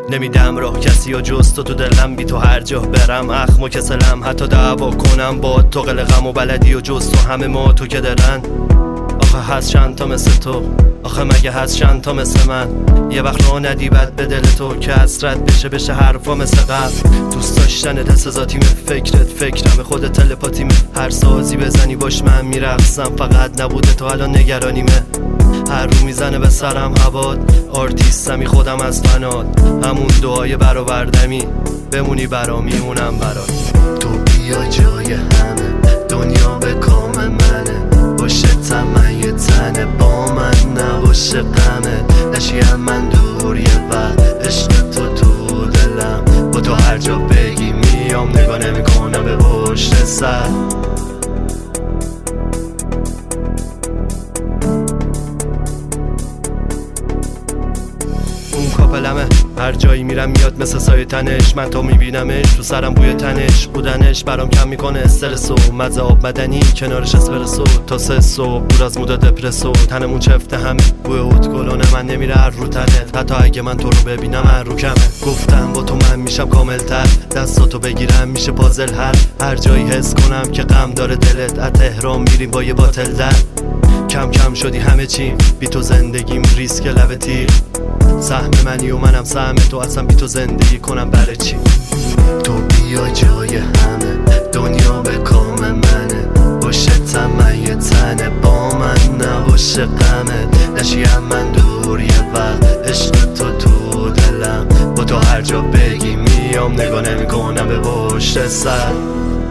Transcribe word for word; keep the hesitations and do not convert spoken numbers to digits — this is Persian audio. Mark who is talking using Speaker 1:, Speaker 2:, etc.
Speaker 1: نمیدم راه کسی و جز تو تو دلم، بی تو هر جا برم اخم و کسلم، حتی دعوا کنم با تو قلقم و بلدی و جز تو همه ما تو که دارن. آخه هست چند تا مثل تو، آخه مگه هست چند تا مثل من؟ یه وقت رو ندی بد به دل تو که حسرت بشه بشه حرفا مثل قبل. دوست داشتن دست ذاتیمه، فکرت فکرم، خودت تلپاتیمه، هر سازی بزنی باش من میرقصم، فقط نبوده تو الان نگرانیمه. هر رو میزنه به سرم هوات، آرتیستمی خودم از فنات، همون دعای برآوردمی، بمونی برا میمونم برات.
Speaker 2: تو بیا جای همه، دنیا به کام منه، باشه تمن یه تنه، با من نباشه غمه، نشی هم من دور یه وقت، عشق تو تو دلم، با تو هر جا بگی میام، نگاه نمیکنم به پشت سر.
Speaker 1: کاپلمه، هر جایی میرم میاد مثل سایه تنش، من تو میبینمش تو سرم بوی تنش، بودنش برام کم میکنه استرسو، مزه آب مدنی کنارش اسپرسو، تا سه صبح دور از مودا دپرسو، تنمون چفته همه بوی اوت گلونه، من نمیره هر رو تنت، حتی اگه من تو رو ببینم هر رو کمه. گفتم با تو من میشم کاملتر، دستاتو بگیرم میشه پازل حل، هر جایی حس کنم که غم داره دلت، از تهران میریم با یه باتل در، کم کم شدی همه چی، بی تو زندگیم ریسک لب تیر، سهم منی و منم سهم تو، اصلا بی تو زندگی کنم برای چی؟
Speaker 2: تو بیا جای همه، دنیا به کام منه، باشه تمن یه تنه، با من نباشه غمه، نشی هم من دور یه وقت، عشق تو تو دلم، با تو هر جا بگی میام، نگاه نمیکنم به پشت سر.